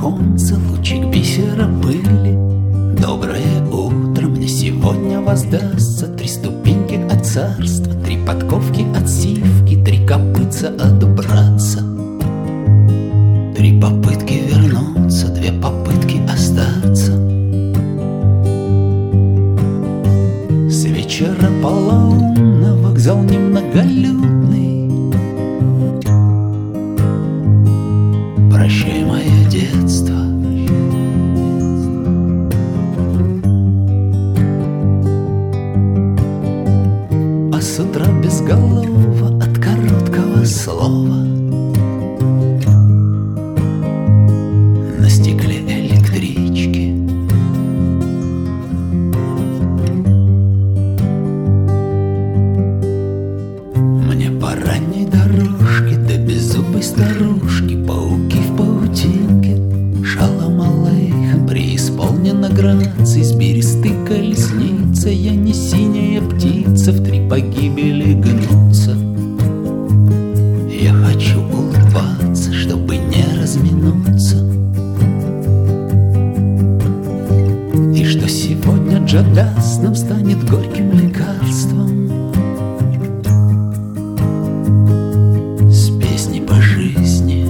оконце лучик бисера пыли. Доброе утро, мне сегодня воздастся 3 ступеньки от царства, 3 подковки от сивки, 3 копытца от братца. 3 попытки вернуться, 2 попытки остаться. С вечера полоумна вокзал немноголюдный. Прощай, мое детство. А с утра безголово от короткого слова на стекле электрички. Мне по ранней дорожке до беззубой старушки, пауки в паутинке, шалом алейхем, преисполнена грацией, с бересты колесница. Я не синяя птица, в 3 погибели гнуться. Я хочу улыбаться, чтобы не разминуться. И что сегодня джадас нам станет горьким лекарством. С песней по жизни.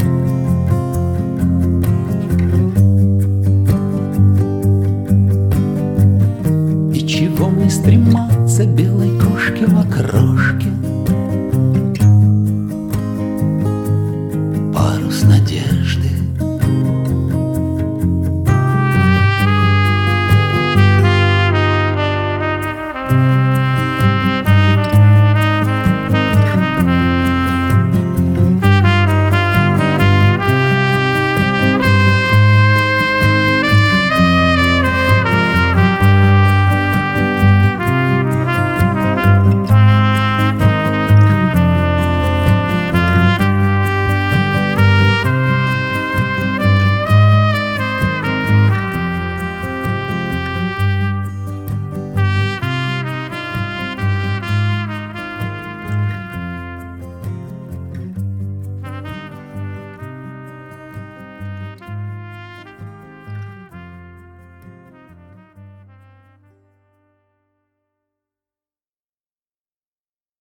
И чего мне стрематься белой кошке в окрошке? Парус надежд.